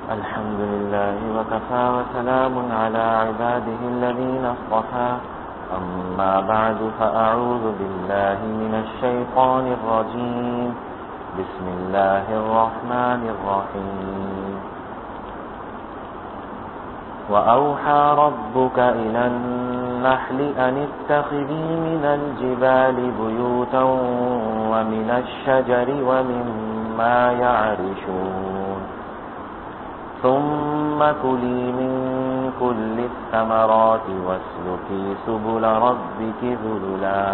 الحمد لله وكفى وسلام على عباده الذين اصطفى أما بعد فأعوذ بالله من الشيطان الرجيم بسم الله الرحمن الرحيم وأوحى ربك إلى النحل أن اتخذي من الجبال بيوتا ومن الشجر ومما يعرشون ثم كلي من كل الثمرات واسلكي سبل ربك ذللا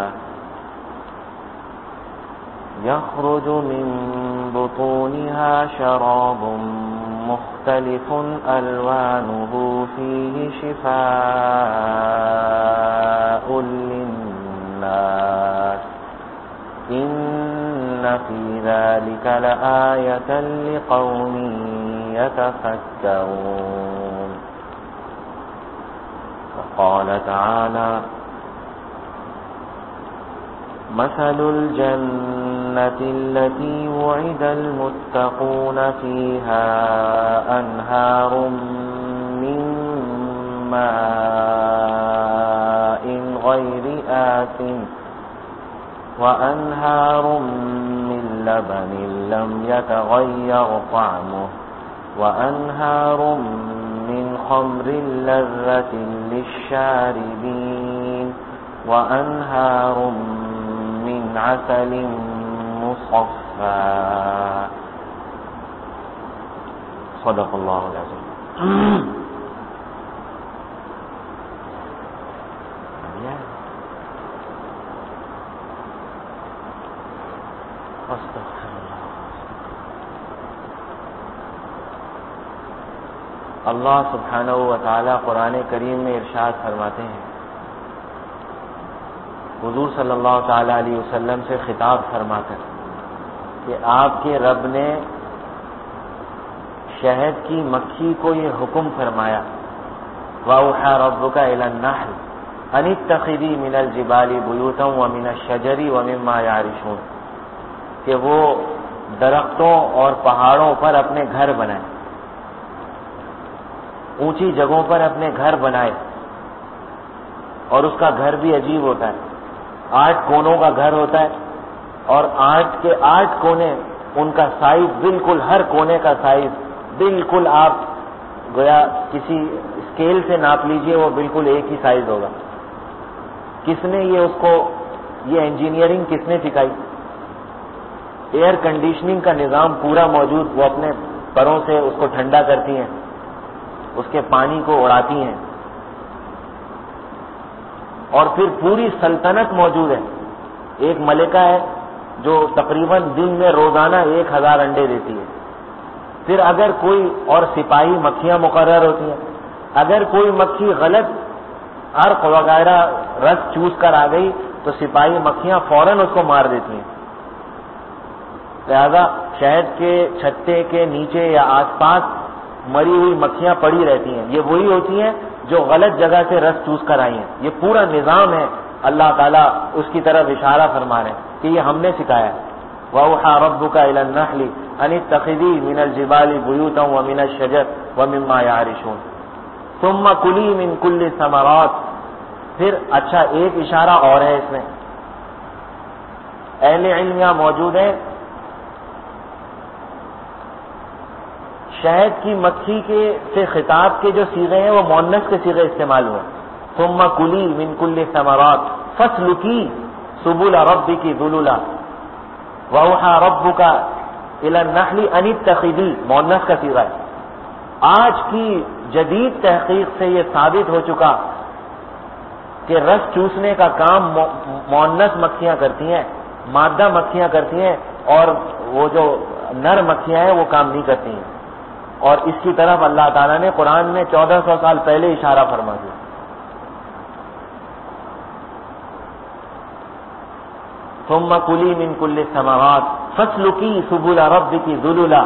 يخرج من بطونها شراب مختلف ألوانه فيه شفاء للناس إن في ذلك لآية لقوم يتفكرون وقال تعالى مثل الجنة التي وعد المتقون فيها أنهار من ماء غير آسن وأنهار من لبن لم يتغير طعمه وأنهار من خمر لذة للشاربين وأنهار من عسل مصفى صدق الله العظيم. اللہ سبحانہ و تعالی قرآن کریم میں ارشاد فرماتے ہیں، حضور صلی اللہ تعالی علیہ وسلم سے خطاب فرما کر کہ آپ کے رب نے شہد کی مکھی کو یہ حکم فرمایا وَأَوْحَى رَبُّكَ إِلَى النَّحْلِ أَنِ اتَّخِذِي مِنَ الْجِبَالِ بُيُوتًا وَمِنَ الشَّجَرِ وَمِمَّا يَعْرِشُونَ کہ وہ درختوں اور پہاڑوں پر اپنے گھر بنائے، اونچی جگہوں پر اپنے گھر بنائے، اور اس کا گھر بھی عجیب ہوتا ہے، 8 کونوں کا گھر ہوتا ہے، اور 8 کے 8 کونے ان کا سائز بالکل، ہر کونے کا سائز بالکل آپ گویا کسی اسکیل سے ناپ لیجئے وہ بالکل ایک ہی سائز ہوگا۔ کس نے یہ انجینئرنگ کس نے سکھائی؟ ایئر کنڈیشننگ کا نظام پورا موجود، وہ اپنے پروں سے اس کو ٹھنڈا کرتی ہیں، اس کے پانی کو اڑاتی ہیں، اور پھر پوری سلطنت موجود ہے۔ ایک ملکہ ہے جو تقریباً دن میں روزانہ 1000 انڈے دیتی ہے۔ پھر اگر کوئی، اور سپاہی مکھیاں مقرر ہوتی ہیں، اگر کوئی مکھی غلط عرق وغیرہ رس چوس کر آ گئی تو سپاہی مکھیاں فوراً اس کو مار دیتی ہیں۔ لہذا شہد کے چھتے کے نیچے یا آس پاس مری ہوئی مکھیاں پڑی رہتی ہیں، یہ وہی ہوتی ہیں جو غلط جگہ سے رس چوس کر آئی ہیں۔ یہ پورا نظام ہے، اللہ تعالیٰ اس کی طرف اشارہ فرما رہے ہیں کہ یہ ہم نے سکھایا۔ وَأَوْحَى رَبُّكَ إِلَى النَّحْلِ أَنِ اتَّخِذِي مِنَ الْجِبَالِ بُيُوتًا وَمِنَ الشَّجَرِ وَمِمَّا يَعْرِشُونَ ثُمَّ كُلِي مِن كُلِّ الثَّمَرَاتِ۔ پھر اچھا ایک اشارہ اور ہے اس میں، اہل علم یہاں موجود ہیں، شہد کی مکھی کے سے خطاب کے جو صیغے ہیں وہ مؤنث کے صیغے استعمال ہوئے۔ ثم کلی من کل ثمرات فاسلکی سبل ربک ذللا واوحى ربک الى النحل ان اتخذی، مؤنث کا صیغہ ہے۔ آج کی جدید تحقیق سے یہ ثابت ہو چکا کہ رس چوسنے کا کام مؤنث مکھیاں کرتی ہیں، مادہ مکھیاں کرتی ہیں، اور وہ جو نر مکھیاں ہیں وہ کام نہیں کرتی ہیں۔ اور اس کی طرف اللہ تعالیٰ نے قرآن میں 1400 سال پہلے اشارہ فرما دیا۔ ثم کلی من کل الثمرات فاسلکی سبل ربک ذللا،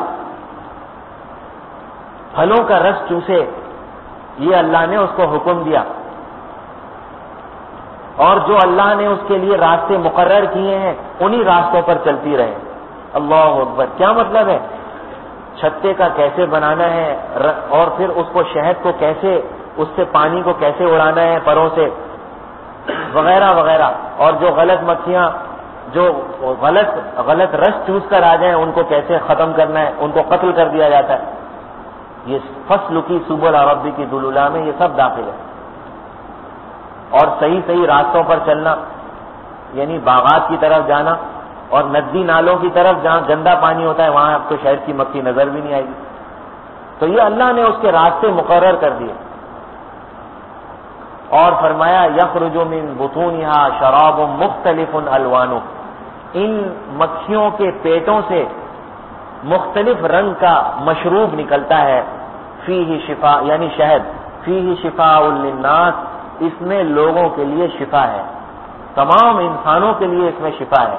پھلوں کا رس چوسے، یہ اللہ نے اس کو حکم دیا، اور جو اللہ نے اس کے لیے راستے مقرر کیے ہیں انہی راستوں پر چلتی رہے۔ اللہ اکبر، کیا مطلب ہے؟ چھتے کا کیسے بنانا ہے، اور پھر اس کو شہد کو کیسے، اس سے پانی کو کیسے اڑانا ہے پروں سے، وغیرہ وغیرہ. اور جو غلط مکھیاں جو غلط رس چوس کر آ جائیں ان کو کیسے ختم کرنا ہے، ان کو قتل کر دیا جاتا ہے. یہ فصل کی سبل ربی کی ذللا میں یہ سب داخل ہے. اور صحیح صحیح راستوں پر چلنا، یعنی باغات کی طرف جانا، اور ندی نالوں کی طرف جہاں گندا پانی ہوتا ہے وہاں آپ کو شہد کی مکھی نظر بھی نہیں آئے گی. تو یہ اللہ نے اس کے راستے مقرر کر دیے. اور فرمایا یخرج من بطونہا شراب مختلف الوانہ، ان مکھیوں کے پیٹوں سے مختلف رنگ کا مشروب نکلتا ہے. فیہ شفاء یعنی شہد، فیہ شفاء للناس، اس میں لوگوں کے لیے شفا ہے، تمام انسانوں کے لیے اس میں شفا ہے.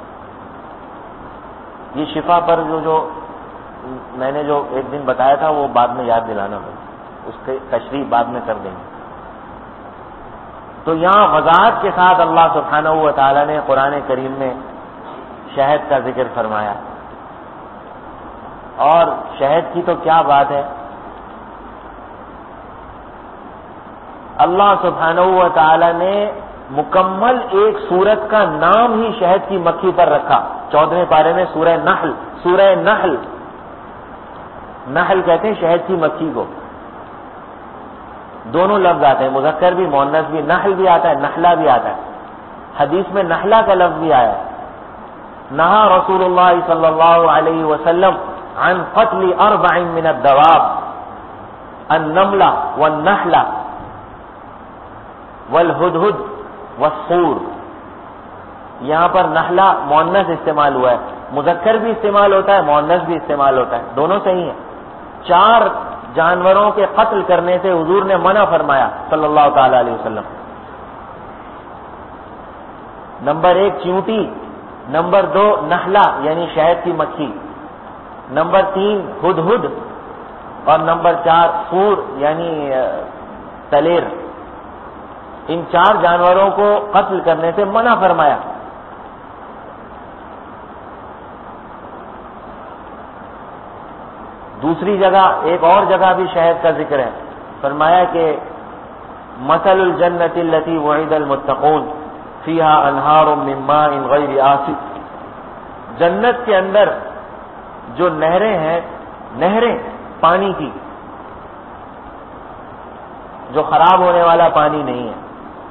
یہ شفا پر جو میں نے جو ایک دن بتایا تھا وہ بعد میں یاد دلانا ہوگا، اس کی تشریح بعد میں کر دیں گے. تو یہاں وضاحت کے ساتھ اللہ سبحانہ و تعالیٰ نے قرآن کریم میں شہد کا ذکر فرمایا. اور شہد کی تو کیا بات ہے، اللہ سبحانہ و تعالیٰ نے مکمل ایک سورت کا نام ہی شہد کی مکھی پر رکھا. 14ویں پارے میں سورہ نحل کہتے ہیں شہد کی مکھی کو. دونوں لفظ آتے ہیں، مذکر بھی مؤنث بھی، نحل بھی آتا ہے نحلہ بھی آتا ہے. حدیث میں نحلہ کا لفظ بھی آیا ہے. نہا رسول اللہ صلی اللہ علیہ وسلم عن قتل 4 من الدواب، النملہ والنحلہ والہدہد والصور. یہاں پر نحلہ مؤنث استعمال ہوا ہے، مذکر بھی استعمال ہوتا ہے مؤنث بھی استعمال ہوتا ہے، دونوں صحیح ہیں. 4 جانوروں کے قتل کرنے سے حضور نے منع فرمایا صلی اللہ تعالی علیہ وسلم. نمبر 1 چیونٹی، نمبر 2 نحلہ یعنی شہد کی مکھی، نمبر 3 ہدہد، اور نمبر 4 صور یعنی تلیر. ان 4 جانوروں کو قتل کرنے سے منع فرمایا. دوسری جگہ ایک اور جگہ بھی شہد کا ذکر ہے. فرمایا کہ مثل الجنۃ التي وعد المتقون فيها انہار من ماء غیر آسن. جنت کے اندر جو نہریں ہیں، نہریں پانی کی، جو خراب ہونے والا پانی نہیں ہے.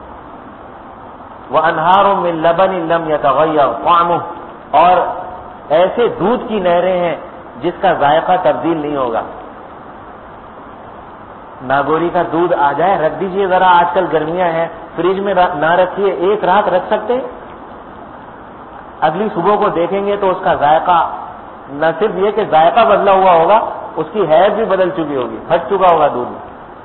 وانہار من لبن لم يتغیر طعمه، اور ایسے دودھ کی نہریں ہیں جس کا ذائقہ تبدیل نہیں ہوگا. ناگوری کا دودھ آ جائے، رکھ دیجئے ذرا، آج کل گرمیاں ہیں، فریج میں نہ رکھیے، 1 رات رکھ سکتے ہیں، اگلی صبح کو دیکھیں گے تو اس کا ذائقہ نہ صرف یہ کہ ذائقہ بدلا ہوا ہوگا، اس کی حیثیت بھی بدل چکی ہوگی، پھٹ چکا ہوگا دودھ.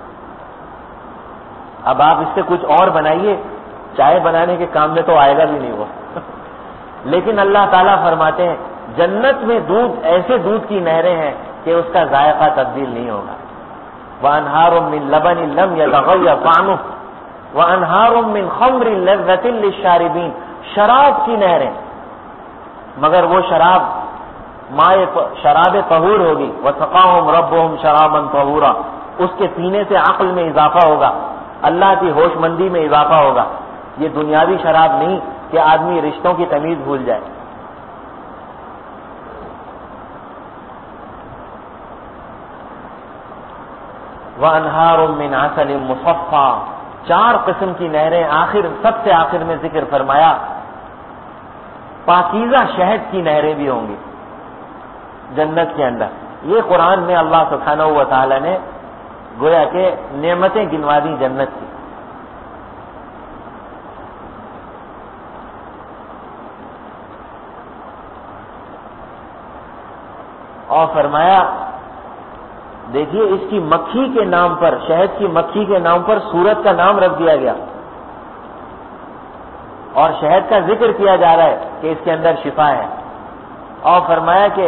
اب آپ اس سے کچھ اور بنائیے، چائے بنانے کے کام میں تو آئے گا بھی نہیں وہ. لیکن اللہ تعالیٰ فرماتے ہیں جنت میں دودھ، ایسے دودھ کی نہریں ہیں کہ اس کا ذائقہ تبدیل نہیں ہوگا. وانہار من لبن لم يتغیر طعمه وانہار من خمر لذۃ للشاربین. شراب کی نہریں، مگر وہ شراب شراب طہور ہوگی. وسقاہم ربہم شرابا طہورا، اس کے پینے سے عقل میں اضافہ ہوگا، اللہ کی ہوش مندی میں اضافہ ہوگا. یہ دنیاوی شراب نہیں کہ آدمی رشتوں کی تمیز بھول جائے. وانہار من عسل مصفی، 4 قسم کی نہریں. سب سے آخر میں ذکر فرمایا پاکیزہ شہد کی نہریں بھی ہوں گی جنت کے اندر. یہ قرآن میں اللہ سبحانہ و تعالی نے گویا کہ نعمتیں گنوا دی جنت کی. اور فرمایا دیکھیے اس کی مکھی کے نام پر، شہد کی مکھی کے نام پر سورت کا نام رکھ دیا گیا، اور شہد کا ذکر کیا جا رہا ہے کہ اس کے اندر شفا ہے. اور فرمایا کہ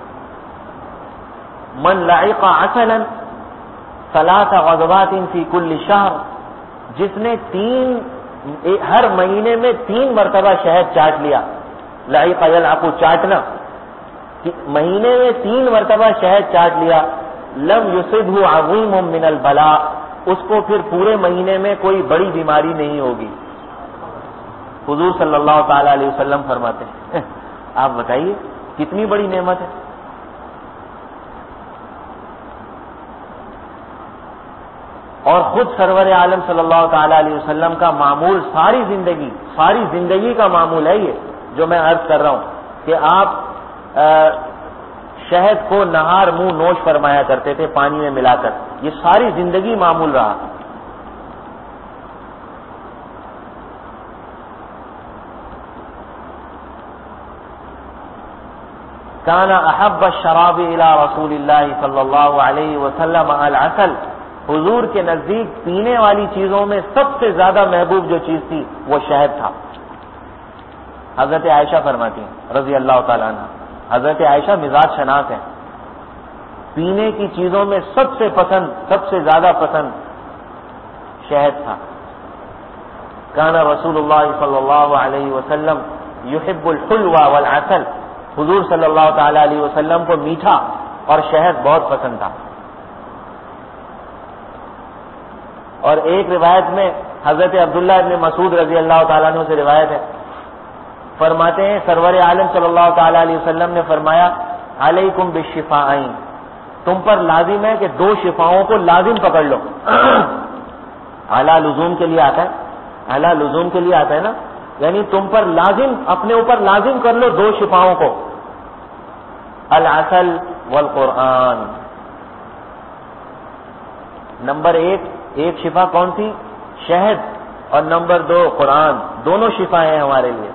من لعق عسلا 3 غزوات فی کل شہر، جس نے ہر مہینے میں 3 مرتبہ شہد چاٹ لیا. لعق یلعق چاٹنا، مہینے میں 3 مرتبہ شہد چاٹ لیا، لم یصبہ عظیم من البلاء، اس کو پھر پورے مہینے میں کوئی بڑی بیماری نہیں ہوگی۔ حضور صلی اللہ تعالی علیہ وسلم فرماتے ہیں، آپ بتائیے کتنی بڑی نعمت ہے۔ اور خود سرور عالم صلی اللہ تعالی علیہ وسلم کا معمول ساری زندگی کا معمول ہے یہ جو میں عرض کر رہا ہوں کہ آپ شہد کو نہار منہ نوش فرمایا کرتے تھے پانی میں ملا کر، یہ ساری زندگی معمول رہا۔ کان احب الشراب الى رسول اللہ صلی اللہ علیہ وسلم العسل، حضور کے نزدیک پینے والی چیزوں میں سب سے زیادہ محبوب جو چیز تھی وہ شہد تھا۔ حضرت عائشہ فرماتی ہیں رضی اللہ تعالیٰ عنہ، حضرت عائشہ مزاج شناس ہیں، پینے کی چیزوں میں سب سے زیادہ پسند شہد تھا۔ کان رسول اللہ صلی اللہ علیہ وسلم یحب الحلو والعسل، حضور صلی اللہ تعالی علیہ وسلم کو میٹھا اور شہد بہت پسند تھا۔ اور ایک روایت میں حضرت عبداللہ ابن مسعود رضی اللہ تعالیٰ عنہ سے روایت ہے، فرماتے ہیں سرور عالم صلی اللہ تعالی علیہ وسلم نے فرمایا علیکم بالشفاءین، تم پر لازم ہے کہ 2 شفاؤں کو لازم پکڑ لو۔ اعلیٰ لزوم کے لیے آتا ہے، اعلیٰ لزوم کے لیے آتا ہے نا، یعنی تم پر لازم، اپنے اوپر لازم کر لو 2 شفاؤں کو، العسل والقرآن۔ نمبر 1 شفا کون سی؟ شہد، اور نمبر 2 قرآن، دونوں شفا ہیں ہمارے لیے۔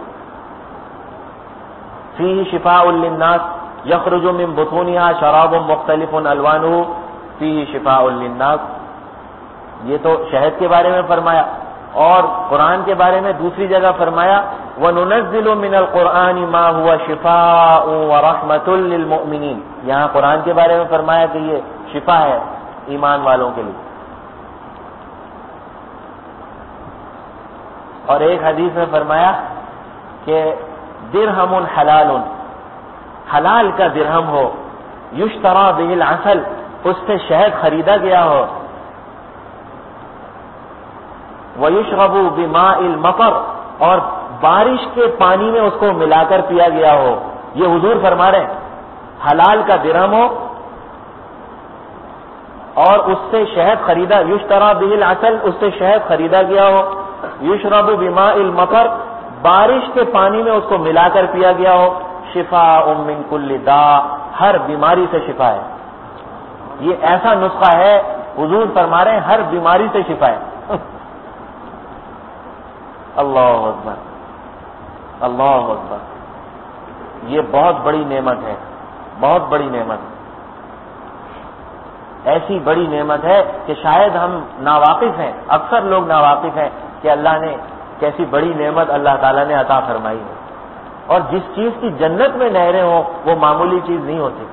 فیہ شفاء للناس یخرج من بطونها شراب مختلف الوانہ فیہ شفاء للناس، یہ تو شہد کے بارے میں فرمایا، اور قرآن کے بارے میں دوسری جگہ فرمایا وَنُنَزِّلُ مِنَ الْقُرْآنِ مَا هُوَ شِفَاءٌ وَرَحْمَةٌ لِّلْمُؤْمِنِينَ، یہاں قرآن کے بارے میں فرمایا کہ یہ شفا ہے ایمان والوں کے لیے۔ اور ایک حدیث میں فرمایا کہ درہم حلال، حلال کا درہم ہو، یشتری بہ العسل، اس سے شہد خریدا گیا ہو، وَيُشْرَبُ بِمَاءِ الْمَطَرِ، اور بارش کے پانی میں اس کو ملا کر پیا گیا ہو۔ یہ حضور فرما رہے ہیں حلال کا درہم ہو اور اس سے شہد خریدا، یشتری بہ العسل، اس سے شہد خریدا گیا ہو، یشرب بماء المطر، بارش کے پانی میں اس کو ملا کر پیا گیا ہو، شفاء من کل داء، ہر بیماری سے شفا ہے۔ یہ ایسا نسخہ ہے، حضور فرما رہے ہیں ہر بیماری سے شفا ہے۔ اللہ اکبر، اللہ اکبر، یہ بہت بڑی نعمت ہے، بہت بڑی نعمت ہے، ایسی بڑی نعمت ہے کہ شاید ہم ناواقف ہیں، اکثر لوگ ناواقف ہیں کہ اللہ نے کیسی بڑی نعمت اللہ تعالیٰ نے عطا فرمائی ہے۔ اور جس چیز کی جنت میں نہریں ہوں وہ معمولی چیز نہیں ہوتی۔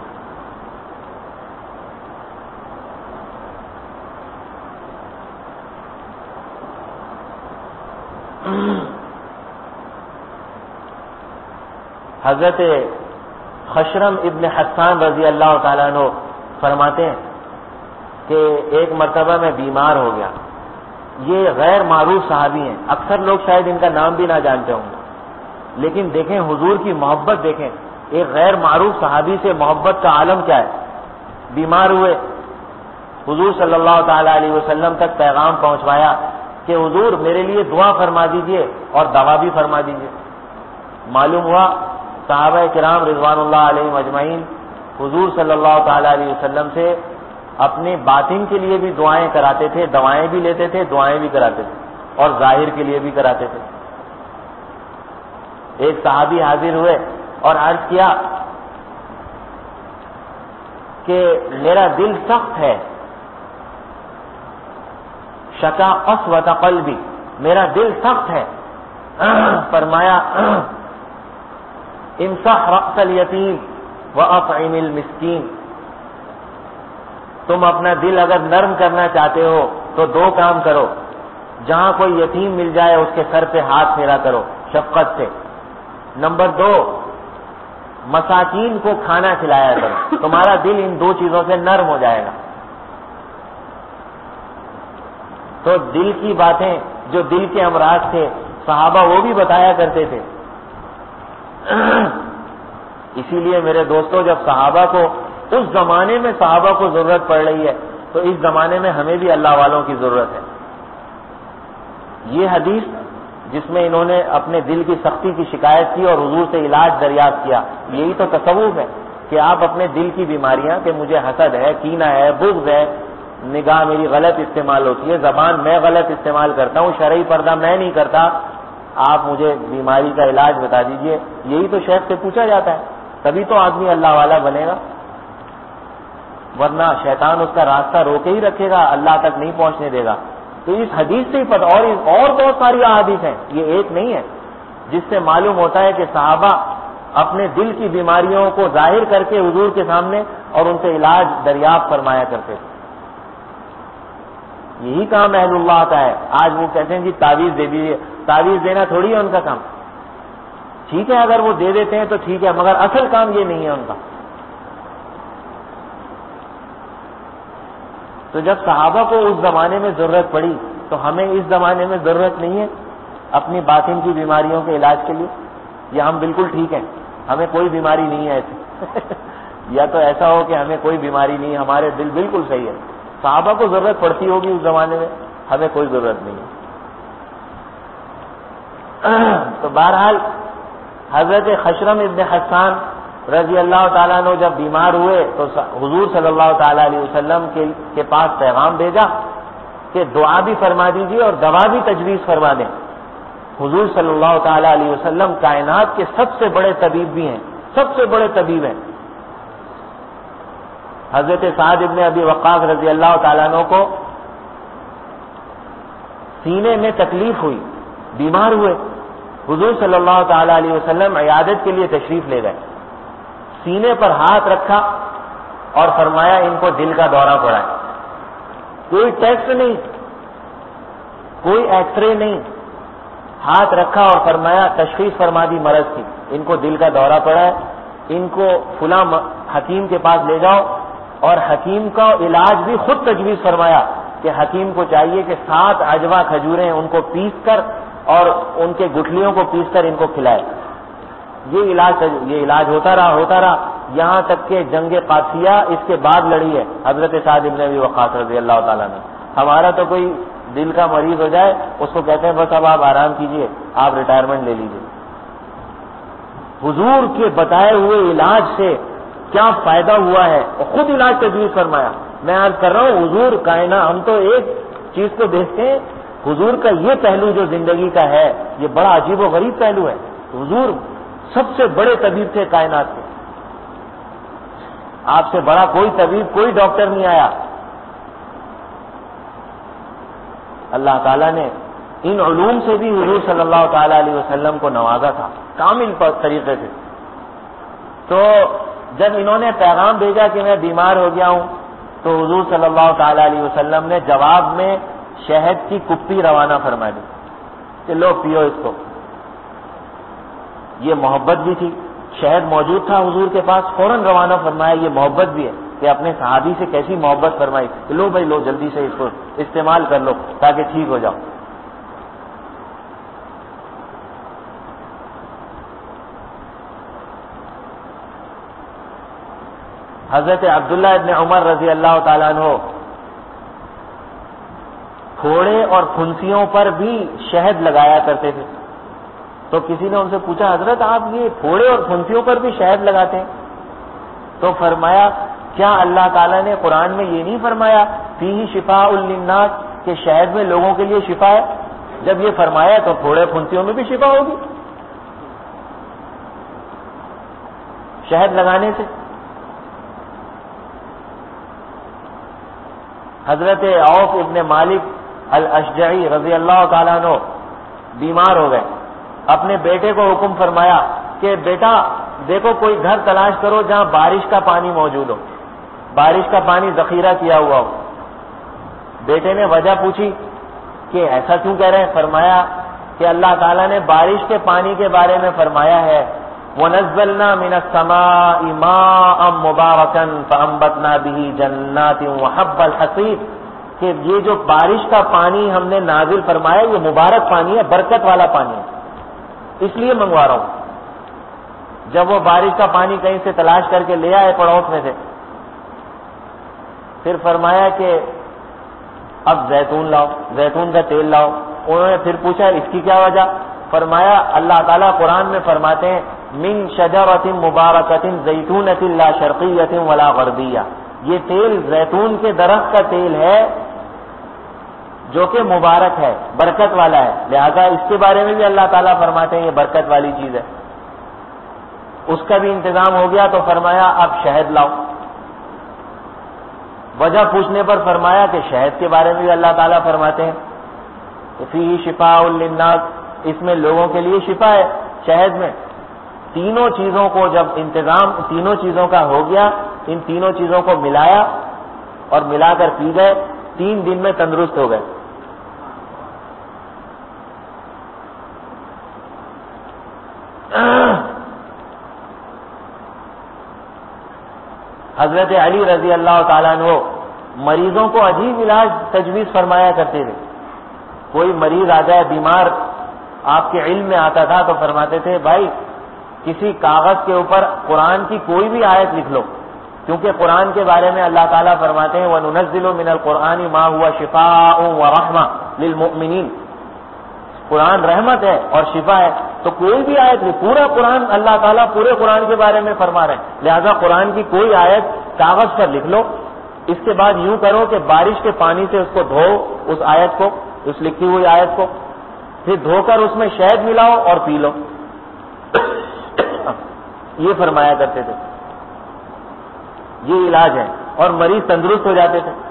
حضرت خشرم ابن حسان رضی اللہ تعالیٰ عنہ فرماتے ہیں کہ ایک مرتبہ میں بیمار ہو گیا۔ یہ غیر معروف صحابی ہیں، اکثر لوگ شاید ان کا نام بھی نہ جانتے ہوں گے، لیکن دیکھیں حضور کی محبت، دیکھیں ایک غیر معروف صحابی سے محبت کا عالم کیا ہے۔ بیمار ہوئے، حضور صلی اللہ تعالی علیہ وسلم تک پیغام پہنچوایا کہ حضور میرے لیے دعا فرما دیجئے اور دوا بھی فرما دیجئے۔ معلوم ہوا صحابہ کرام رضوان اللہ علیہم اجمعین حضور صلی اللہ تعالی علیہ وسلم سے اپنے باطن کے لیے بھی دعائیں کراتے تھے، دوائیں بھی لیتے تھے، دعائیں بھی کراتے تھے، اور ظاہر کے لیے بھی کراتے تھے۔ ایک صحابی حاضر ہوئے اور عرض کیا کہ میرا دل سخت ہے، شکا قسوۃ قلبی، میرا دل سخت ہے۔ فرمایا امسح رأس الیتیم واطعم المسکین، تم اپنا دل اگر نرم کرنا چاہتے ہو تو 2 کام کرو، جہاں کوئی یتیم مل جائے اس کے سر پہ ہاتھ پھیرا کرو شفقت سے۔ نمبر 2، مساکین کو کھانا کھلایا کرو، تمہارا دل ان دو چیزوں سے نرم ہو جائے گا۔ تو دل کی باتیں، جو دل کے امراض تھے صحابہ وہ بھی بتایا کرتے تھے۔ اسی لیے میرے دوستو، جب صحابہ کو، اس زمانے میں صحابہ کو ضرورت پڑ رہی ہے تو اس زمانے میں ہمیں بھی اللہ والوں کی ضرورت ہے۔ یہ حدیث جس میں انہوں نے اپنے دل کی سختی کی شکایت کی اور حضور سے علاج دریافت کیا، یہی تو تصوف ہے کہ آپ اپنے دل کی بیماریاں، کہ مجھے حسد ہے، کینہ ہے، بغض ہے، نگاہ میری غلط استعمال ہوتی ہے، زبان میں غلط استعمال کرتا ہوں، شرعی پردہ میں نہیں کرتا، آپ مجھے بیماری کا علاج بتا دیجئے۔ یہی تو شیخ سے پوچھا جاتا ہے، تبھی تو آدمی اللہ والا بنے گا، ورنہ شیطان اس کا راستہ روکے ہی رکھے گا، اللہ تک نہیں پہنچنے دے گا۔ تو اس حدیث سے ہی پتہ، اور بہت ساری احادیث ہیں، یہ ایک نہیں ہے، جس سے معلوم ہوتا ہے کہ صحابہ اپنے دل کی بیماریوں کو ظاہر کر کے حضور کے سامنے اور ان سے علاج دریافت فرمایا کرتے تھے۔ یہی کام اہل اللہ کا ہے۔ آج وہ کہتے ہیں جی تعویذ دے دیجیے، تعویذ دینا تھوڑی ہے ان کا کام۔ ٹھیک ہے اگر وہ دے دیتے ہیں تو ٹھیک ہے، مگر اصل کام یہ نہیں ہے ان کا۔ تو جب صحابہ کو اس زمانے میں ضرورت پڑی تو ہمیں اس زمانے میں ضرورت نہیں ہے اپنی باطن کی بیماریوں کے علاج کے لیے؟ یا ہم بالکل ٹھیک ہیں، ہمیں کوئی بیماری نہیں ہے ایسی؟ یا تو ایسا ہو کہ ہمیں کوئی بیماری نہیں، ہمارے دل بالکل صحیح ہے۔ صحابہ کو ضرورت پڑتی ہوگی اس زمانے میں، ہمیں کوئی ضرورت نہیں ہے۔ تو بہرحال حضرت خشرم ابن حسان رضی اللہ تعالیٰ عنہ جب بیمار ہوئے تو حضور صلی اللہ تعالیٰ علیہ وسلم کے پاس پیغام بھیجا کہ دعا بھی فرما دیجیے اور دوا بھی تجویز فرما دیں۔ حضور صلی اللہ تعالیٰ علیہ وسلم کائنات کے سب سے بڑے طبیب بھی ہیں، سب سے بڑے طبیب ہیں۔ حضرت سعد ابن ابی وقاص رضی اللہ تعالیٰ عنہ کو سینے میں تکلیف ہوئی، بیمار ہوئے، حضور صلی اللہ تعالیٰ علیہ وسلم عیادت کے لیے تشریف لے گئے، سینے پر ہاتھ رکھا اور فرمایا ان کو دل کا دورہ پڑا ہے۔ کوئی ٹیسٹ نہیں، کوئی ایکس رے نہیں، ہاتھ رکھا اور فرمایا، تشخیص فرما دی مرض کی، ان کو دل کا دورہ پڑا ہے، ان کو فلاں حکیم کے پاس لے جاؤ، اور حکیم کا علاج بھی خود تجویز فرمایا کہ حکیم کو چاہیے کہ 7 عجوہ کھجوریں ان کو پیس کر اور ان کے گٹھلیوں کو پیس کر ان کو کھلائے۔ یہ علاج ہوتا رہا یہاں تک کہ جنگ قادسیہ اس کے بعد لڑی ہے حضرت سعد بن ابی وقاص رضی اللہ تعالیٰ نے۔ ہمارا تو کوئی دل کا مریض ہو جائے اس کو کہتے ہیں بس اب آپ آرام کیجئے، آپ ریٹائرمنٹ لے لیجئے۔ حضور کے بتائے ہوئے علاج سے کیا فائدہ ہوا ہے، اور خود علاج تجویز فرمایا۔ میں عرض کر رہا ہوں حضور کائنات، ہم تو ایک چیز کو دیکھتے ہیں، حضور کا یہ پہلو جو زندگی کا ہے یہ بڑا عجیب و غریب پہلو ہے۔ حضور سب سے بڑے طبیب تھے کائنات کے، آپ سے بڑا کوئی طبیب، کوئی ڈاکٹر نہیں آیا۔ اللہ تعالیٰ نے ان علوم سے بھی حضور صلی اللہ تعالی علیہ وسلم کو نوازا تھا کامل طریقے سے۔ تو جب انہوں نے پیغام بھیجا کہ میں بیمار ہو گیا ہوں تو حضور صلی اللہ تعالی علیہ وسلم نے جواب میں شہد کی کپی روانہ فرما دی کہ لو پیو اس کو۔ یہ محبت بھی تھی، شہد موجود تھا حضور کے پاس، فوراً روانہ فرمایا۔ یہ محبت بھی ہے کہ اپنے صحابی سے کیسی محبت فرمائی کہ لو بھائی لو، جلدی سے اس کو استعمال کر لو تاکہ ٹھیک ہو جاؤ۔ حضرت عبداللہ ابن عمر رضی اللہ تعالیٰ عنہ پھوڑے اور پھنسیوں پر بھی شہد لگایا کرتے تھے۔ تو کسی نے ان سے پوچھا حضرت آپ یہ پھوڑے اور پھنسیوں پر بھی شہد لگاتے ہیں؟ تو فرمایا کیا اللہ تعالیٰ نے قرآن میں یہ نہیں فرمایا فیہ شفاء للناس کہ شہد میں لوگوں کے لیے شفا ہے؟ جب یہ فرمایا تو پھوڑے پھنسیوں میں بھی شفا ہوگی شہد لگانے سے۔ حضرت عوف ابن مالک الاشجعی رضی اللہ تعالیٰ عنہ بیمار ہو گئے، اپنے بیٹے کو حکم فرمایا کہ بیٹا دیکھو کوئی گھر تلاش کرو جہاں بارش کا پانی موجود ہو، بارش کا پانی ذخیرہ کیا ہوا ہو۔ بیٹے نے وجہ پوچھی کہ ایسا کیوں کہہ رہے ہیں؟ فرمایا کہ اللہ تعالیٰ نے بارش کے پانی کے بارے میں فرمایا ہے وَنَزَّلْنَا مِنَ السَّمَاءِ مَاءً مُبَارَكًا فَأَنبَتْنَا بِهِ جَنَّاتٍ وَحَبَّ الْحَصِيدِ، کہ یہ جو بارش کا پانی ہم نے نازل فرمایا یہ مبارک پانی ہے، برکت والا پانی ہے، اس لیے منگوا رہا ہوں۔ جب وہ بارش کا پانی کہیں سے تلاش کر کے لے آئے پڑوس میں سے، پھر فرمایا کہ اب زیتون لاؤ، زیتون کا تیل لاؤ۔ انہوں نے پھر پوچھا اس کی کیا وجہ؟ فرمایا اللہ تعالیٰ قرآن میں فرماتے ہیں من شجرۃ مبارکۃ زیتونۃ لا شرقیۃ ولا غربیہ، یہ تیل زیتون کے درخت کا تیل ہے جو کہ مبارک ہے، برکت والا ہے، لہذا اس کے بارے میں بھی اللہ تعالیٰ فرماتے ہیں یہ برکت والی چیز ہے۔ اس کا بھی انتظام ہو گیا تو فرمایا اب شہد لاؤ۔ وجہ پوچھنے پر فرمایا کہ شہد کے بارے میں بھی اللہ تعالیٰ فرماتے ہیں کہ فیہ شفاء للناس، اس میں لوگوں کے لیے شفا ہے شہد میں۔ تینوں چیزوں کو جب انتظام تینوں چیزوں کا ہو گیا، ان تینوں چیزوں کو ملایا اور ملا کر پی گئے، 3 دن میں تندرست ہو گئے۔ حضرت علی رضی اللہ تعالیٰ عنہ مریضوں کو عجیب علاج تجویز فرمایا کرتے تھے۔ کوئی مریض آ جائے بیمار، آپ کے علم میں آتا تھا تو فرماتے تھے بھائی کسی کاغذ کے اوپر قرآن کی کوئی بھی آیت لکھ لو، کیونکہ قرآن کے بارے میں اللہ تعالیٰ فرماتے ہیں وَنُنَزِّلُ مِنَ الْقُرْآنِ مَا هُوَ شِفَاءٌ وَرَحْمَةٌ لِلْمُؤْمِنِينَ، قرآن رحمت ہے اور شفا ہے، تو کوئی بھی آیت نہیں، پورا قرآن اللہ تعالیٰ پورے قرآن کے بارے میں فرما رہے ہیں، لہذا قرآن کی کوئی آیت کاغذ پر لکھ لو۔ اس کے بعد یوں کرو کہ بارش کے پانی سے اس کو دھو، اس آیت کو، اس لکھی ہوئی آیت کو، پھر دھو کر اس میں شہد ملاؤ اور پی لو، یہ فرمایا کرتے تھے، یہ علاج ہے، اور مریض تندرست ہو جاتے تھے۔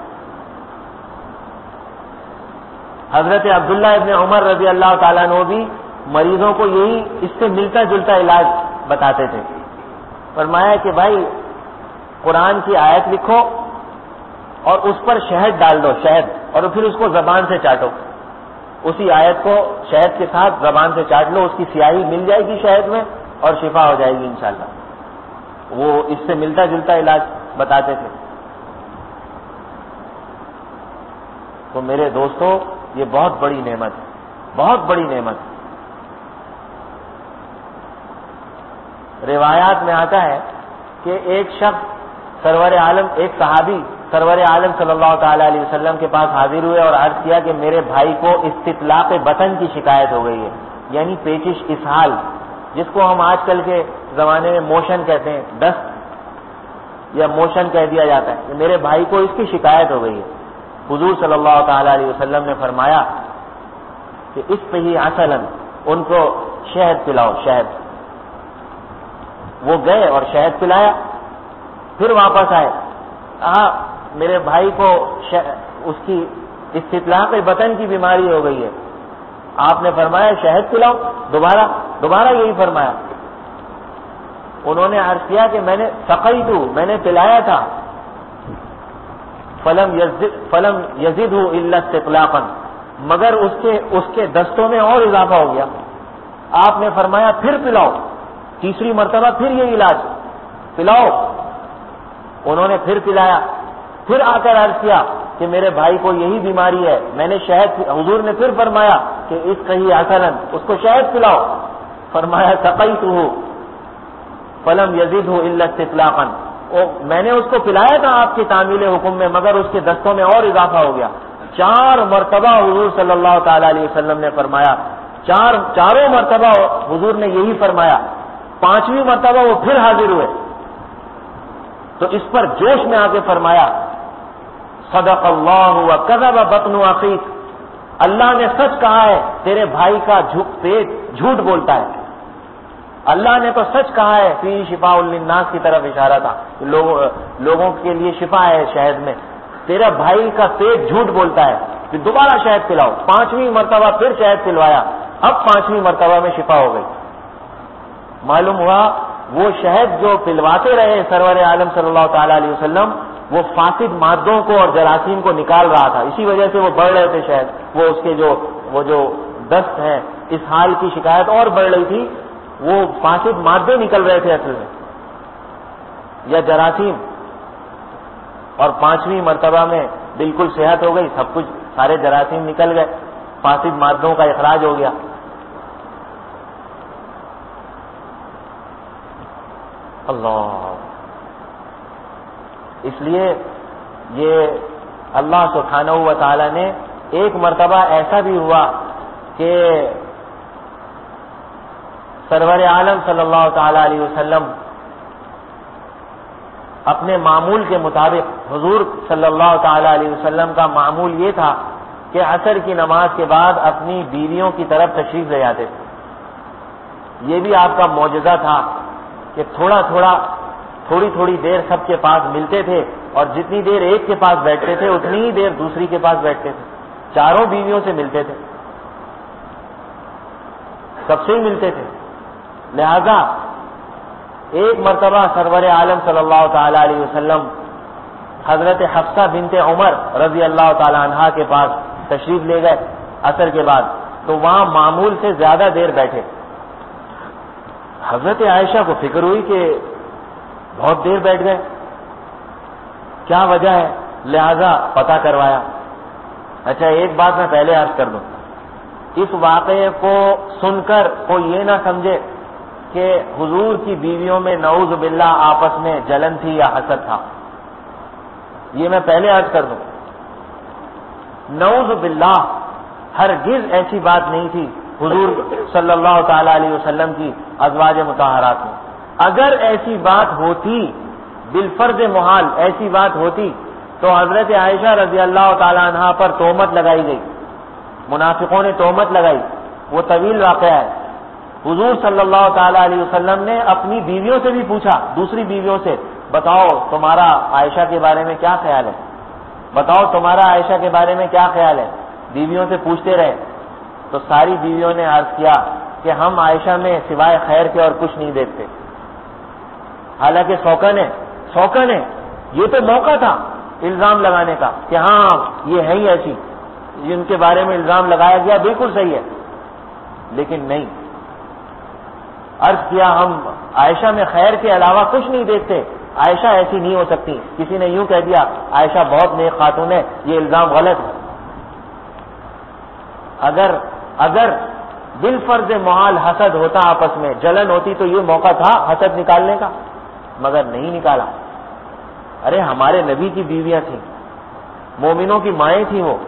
حضرت عبداللہ ابن عمر رضی اللہ تعالیٰ عنہ بھی مریضوں کو یہی اس سے ملتا جلتا علاج بتاتے تھے۔ فرمایا کہ بھائی قرآن کی آیت لکھو اور اس پر شہد ڈال دو، شہد، اور پھر اس کو زبان سے چاٹو، اسی آیت کو شہد کے ساتھ زبان سے چاٹ لو، اس کی سیاہی مل جائے گی شہد میں اور شفا ہو جائے گی انشاءاللہ۔ وہ اس سے ملتا جلتا علاج بتاتے تھے۔ تو میرے دوستو یہ بہت بڑی نعمت ہے، بہت بڑی نعمت ہے۔ روایات میں آتا ہے کہ ایک شخص سرور عالم، ایک صحابی سرور عالم صلی اللہ تعالی علیہ وسلم کے پاس حاضر ہوئے اور عرض کیا کہ میرے بھائی کو استطلاق بطن کی شکایت ہو گئی ہے، یعنی پیچش اسہال، جس کو ہم آج کل کے زمانے میں موشن کہتے ہیں، دست یا موشن کہہ دیا جاتا ہے، کہ میرے بھائی کو اس کی شکایت ہو گئی ہے۔ حضور صلی اللہ تعالی علیہ وسلم نے فرمایا کہ اس پہ ہی عسلاً، ان کو شہد پلاؤ، شہد۔ وہ گئے اور شہد پلایا، پھر واپس آئے، کہا میرے بھائی کو اس کی استطلاق بطن کی بیماری ہو گئی ہے، آپ نے فرمایا شہد پلاؤ، دوبارہ یہی فرمایا۔ انہوں نے عرض کیا کہ میں نے سقیتو، میں نے پلایا تھا، فلم یزدہ الا استطلاقا، مگر اس کے دستوں میں اور اضافہ ہو گیا۔ آپ نے فرمایا پھر پلاؤ، تیسری مرتبہ پھر یہ علاج پلاؤ۔ انہوں نے پھر پلایا، پھر آ کر عرض کیا کہ میرے بھائی کو یہی بیماری ہے، میں نے شہد، حضور نے پھر فرمایا کہ اس کہی عسلاً، اس کو شہد پلاؤ۔ فرمایا سقیتہ فلم یزدہ الا استطلاقا، میں نے اس کو پلایا تھا آپ کی تعمیل حکم میں، مگر اس کے دستوں میں اور اضافہ ہو گیا۔ 4 مرتبہ حضور صلی اللہ تعالی علیہ وسلم نے فرمایا، چاروں مرتبہ حضور نے یہی فرمایا، 5ویں مرتبہ وہ پھر حاضر ہوئے تو اس پر جوش میں آ کے فرمایا صدق اللہ وکذب بطن اخیک، اللہ نے سچ کہا ہے، تیرے بھائی کا پیٹ جھوٹ بولتا ہے، اللہ نے تو سچ کہا ہے۔ فی شفاء للناس کی طرف اشارہ تھا، لوگوں کے لیے شفا ہے شہد میں، تیرا بھائی کا پیٹ جھوٹ بولتا ہے، پھر دوبارہ شہد پلاؤ۔ 5ویں مرتبہ پھر شہد پلوایا، اب 5ویں مرتبہ میں شفا ہو گئی۔ معلوم ہوا وہ شہد جو پلواتے رہے سرور عالم صلی اللہ تعالی علیہ وسلم، وہ فاسد مادوں کو اور جراثیم کو نکال رہا تھا، اسی وجہ سے وہ بڑھ رہے تھے شہد، وہ اس کے جو دست ہے، اس حال کی شکایت اور بڑھ رہی تھی، وہ فاسد مادے نکل رہے تھے اصل میں، یا جراثیم، اور 5ویں مرتبہ میں بالکل صحت ہو گئی، سب کچھ سارے جراثیم نکل گئے، فاسد مادوں کا اخراج ہو گیا۔ اللہ، اس لیے یہ اللہ سبحانہ و تعالی نے ایک مرتبہ ایسا بھی ہوا کہ سرور عالم صلی اللہ تعالی علیہ وسلم اپنے معمول کے مطابق، حضور صلی اللہ تعالی علیہ وسلم کا معمول یہ تھا کہ عصر کی نماز کے بعد اپنی بیویوں کی طرف تشریف لے جاتے تھے۔ یہ بھی آپ کا معجزہ تھا کہ تھوڑی تھوڑی دیر سب کے پاس ملتے تھے، اور جتنی دیر ایک کے پاس بیٹھتے تھے اتنی ہی دیر دوسری کے پاس بیٹھتے تھے، چاروں بیویوں سے ملتے تھے، سب سے ہی ملتے تھے۔ لہذا ایک مرتبہ سرور عالم صلی اللہ تعالی علیہ وسلم حضرت حفصہ بنت عمر رضی اللہ تعالی عنہا کے پاس تشریف لے گئے عصر کے بعد، تو وہاں معمول سے زیادہ دیر بیٹھے۔ حضرت عائشہ کو فکر ہوئی کہ بہت دیر بیٹھ گئے، کیا وجہ ہے؟ لہذا پتہ کروایا۔ اچھا ایک بات میں پہلے عرض کر دوں، اس واقعے کو سن کر کوئی یہ نہ سمجھے کہ حضور کی بیویوں میں نعوذ باللہ آپس میں جلن تھی یا حسد تھا، یہ میں پہلے عرض کر دوں۔ نعوذ باللہ ہرگز ایسی بات نہیں تھی حضور صلی اللہ تعالی علیہ وسلم کی ازواج مطہرات میں۔ اگر ایسی بات ہوتی، بالفرض محال ایسی بات ہوتی، تو حضرت عائشہ رضی اللہ تعالی عنہا پر تہمت لگائی گئی، منافقوں نے تہمت لگائی، وہ طویل واقعہ ہے۔ حضور صلی اللہ تعالی علیہ وسلم نے اپنی بیویوں سے بھی پوچھا، دوسری بیویوں سے، بتاؤ تمہارا عائشہ کے بارے میں کیا خیال ہے، بتاؤ تمہارا عائشہ کے بارے میں کیا خیال ہے، بیویوں سے پوچھتے رہے۔ تو ساری بیویوں نے عرض کیا کہ ہم عائشہ میں سوائے خیر کے اور کچھ نہیں دیکھتے۔ حالانکہ سوکن ہے، یہ تو موقع تھا الزام لگانے کا کہ ہاں یہ ہے ہی ایسی، جن کے بارے میں الزام لگایا گیا بالکل صحیح ہے، لیکن نہیں، عرض کیا ہم عائشہ میں خیر کے علاوہ کچھ نہیں دیکھتے، عائشہ ایسی نہیں ہو سکتی۔ کسی نے یوں کہہ دیا عائشہ بہت نیک خاتون ہے، یہ الزام غلط ہے۔ اگر بالفرض محال حسد ہوتا، آپس میں جلن ہوتی، تو یہ موقع تھا حسد نکالنے کا، مگر نہیں نکالا۔ ارے ہمارے نبی کی بیویاں تھیں، مومنوں کی مائیں تھیں وہ،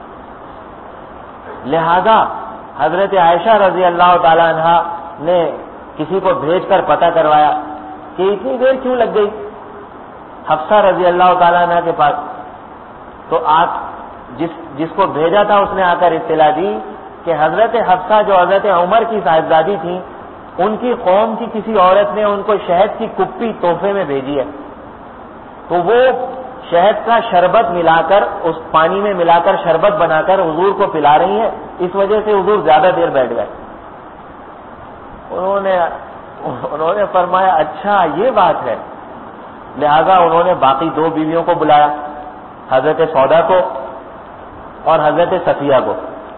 لہذا حضرت عائشہ رضی اللہ تعالی عنہا نے کسی کو بھیج کر پتہ کروایا کہ اتنی دیر کیوں لگ گئی حفصہ رضی اللہ تعالی عنہ کے پاس۔ تو جس کو بھیجا تھا اس نے آ کر اطلاع دی کہ حضرت حفصہ جو حضرت عمر کی صاحبزادی تھیں، ان کی قوم کی کسی عورت نے ان کو شہد کی کپی تحفے میں بھیجی ہے، تو وہ شہد کا شربت ملا کر، اس پانی میں ملا کر شربت بنا کر حضور کو پلا رہی ہیں، اس وجہ سے حضور زیادہ دیر بیٹھ گئے۔ انہوں نے فرمایا اچھا یہ بات ہے، لہذا انہوں نے باقی 2 بیویوں کو بلایا، حضرت سودا کو اور حضرت صفیہ کو،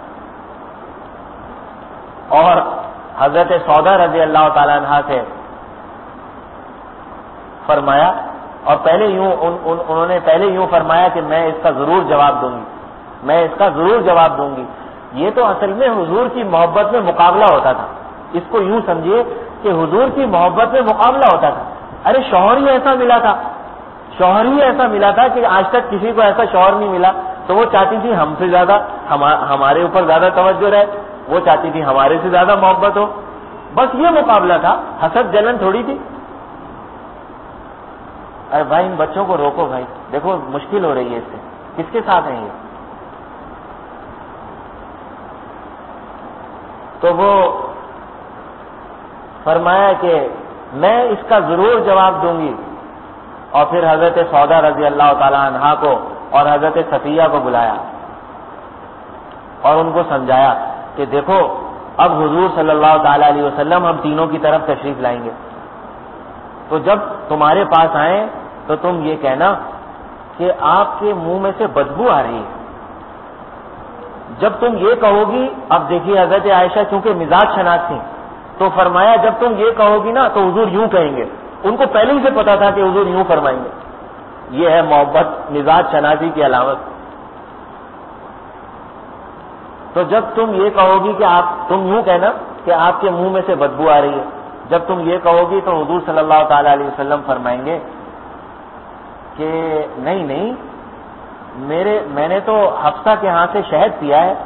اور حضرت سودا رضی اللہ تعالی عنہا سے فرمایا، اور انہوں نے پہلے یوں فرمایا کہ میں اس کا ضرور جواب دوں گی، یہ تو اصل میں حضور کی محبت میں مقابلہ ہوتا تھا، اس کو یوں سمجھیے کہ حضور کی محبت میں مقابلہ ہوتا تھا۔ ارے شوہر ہی ایسا ملا تھا کہ آج تک کسی کو ایسا شوہر نہیں ملا، تو وہ چاہتی تھی ہم سے زیادہ ہمارے اوپر زیادہ توجہ رہے، وہ چاہتی تھی ہمارے سے زیادہ محبت ہو، بس یہ مقابلہ تھا، حسد جلن تھوڑی تھی۔ ارے بھائی ان بچوں کو روکو بھائی، دیکھو مشکل ہو رہی ہے اس سے، کس کے ساتھ ہیں یہ؟ تو وہ فرمایا کہ میں اس کا ضرور جواب دوں گی، اور پھر حضرت سودا رضی اللہ تعالی عنہا کو اور حضرت صفیہ کو بلایا اور ان کو سمجھایا کہ دیکھو اب حضور صلی اللہ تعالی علیہ وسلم ہم تینوں کی طرف تشریف لائیں گے، تو جب تمہارے پاس آئیں تو تم یہ کہنا کہ آپ کے منہ میں سے بدبو آ رہی ہے۔ جب تم یہ کہو گی، اب دیکھیے حضرت عائشہ چونکہ مزاج شناس تھیں، تو تو فرمایا جب تم یہ کہو گی نا تو حضور یوں کہیں گے. ان کو پہلے ہی سے پتا تھا کہ حضور یوں فرمائیں گے. یہ ہے محبت مزاج شناسی کی علامت. تو جب تم یہ کہو گی کہ تم یوں کہنا کہ آپ کے منہ میں سے بدبو آ رہی ہے, جب تم یہ کہو گی تو حضور صلی اللہ تعالی علیہ وسلم فرمائیں گے کہ نہیں میں نے تو حفصہ کے ہاں سے شہد پیا ہے.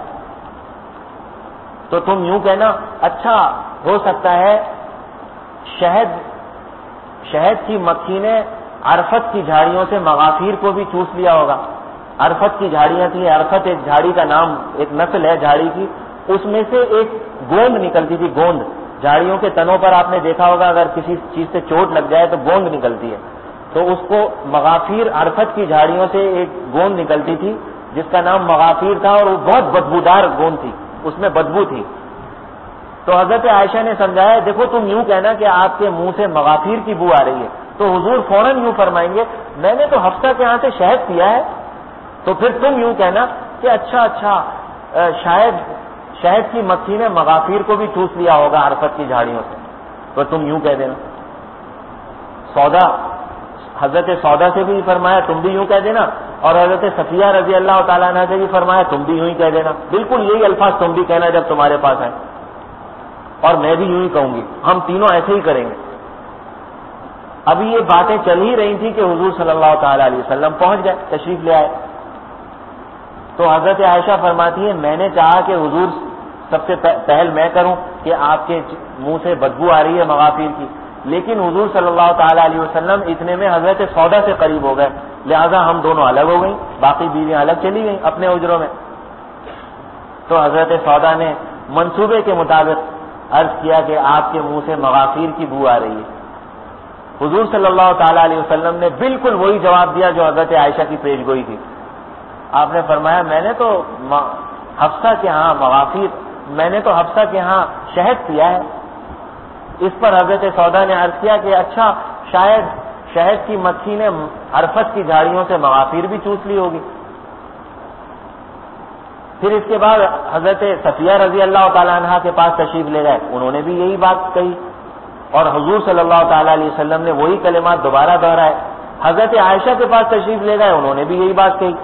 تو تم یوں کہنا اچھا ہو سکتا ہے شہد کی مکھی نے عرفت کی جھاڑیوں سے مغافیر کو بھی چوس لیا ہوگا. عرفت کی جھاڑیاں تھیں, عرفت ایک جھاڑی کا نام, ایک نسل ہے جھاڑی کی, اس میں سے ایک گوند نکلتی تھی. گوند جھاڑیوں کے تنوں پر آپ نے دیکھا ہوگا اگر کسی چیز سے چوٹ لگ جائے تو گوند نکلتی ہے, تو اس کو مغافیر, عرفت کی جھاڑیوں سے ایک گوند نکلتی تھی جس کا نام مغافیر تھا, اور وہ بہت بدبودار گوند تھی, اس میں بدبو تھی. تو حضرت عائشہ نے سمجھایا دیکھو تم یوں کہنا کہ آپ کے منہ سے مغافیر کی بو آ رہی ہے, تو حضور فوراً یوں فرمائیں گے میں نے تو حفصہ کے ہاں سے شہد پیا ہے. تو پھر تم یوں کہنا کہ اچھا شاید شہد کی مکھی نے مغافیر کو بھی چوس لیا ہوگا عرفت کی جھاڑیوں سے, تو تم یوں کہہ دینا. حضرت سودا سے بھی فرمایا تم بھی یوں کہہ دینا, اور حضرت صفیہ رضی اللہ تعالیٰ عنہ سے بھی فرمایا تم بھی یوں ہی کہہ دینا. بالکل یہی الفاظ تم بھی کہنا جب تمہارے پاس آئے, اور میں بھی یوں ہی کہوں گی, ہم تینوں ایسے ہی کریں گے. ابھی یہ باتیں چل ہی رہی تھی کہ حضور صلی اللہ تعالی علیہ وسلم پہنچ گئے, تشریف لے آئے. تو حضرت عائشہ فرماتی ہے میں نے چاہا کہ حضور سب سے پہل میں کروں کہ آپ کے منہ سے بدبو آ رہی ہے مغافیر کی, لیکن حضور صلی اللہ تعالی علیہ وسلم اتنے میں حضرت سودا سے قریب ہو گئے, لہذا ہم دونوں الگ ہو گئیں, باقی بیویاں الگ چلی گئیں اپنے اجروں میں. تو حضرت سودا نے منصوبے کے مطابق عرض کیا کہ آپ کے منہ سے مغافیر کی بو آ رہی ہے. حضور صلی اللہ تعالی علیہ وسلم نے بالکل وہی جواب دیا جو حضرت عائشہ کی پیش گوئی تھی. آپ نے فرمایا میں نے تو حفصہ کے ہاں مغافیر, میں نے تو حفصہ کے ہاں شہد پیا ہے. اس پر حضرت سودا نے عرض کیا کہ اچھا شاید شہد کی مکھی نے عرفت کی جھاڑیوں سے مغافیر بھی چوس لی ہوگی. پھر اس کے بعد حضرت صفیہ رضی اللہ تعالیٰ عنہ کے پاس تشریف لے گئے, انہوں نے بھی یہی بات کہی, اور حضور صلی اللہ تعالی علیہ وسلم نے وہی کلمات دوبارہ دہرائے. حضرت عائشہ کے پاس تشریف لے گئے, انہوں نے بھی یہی بات کہی.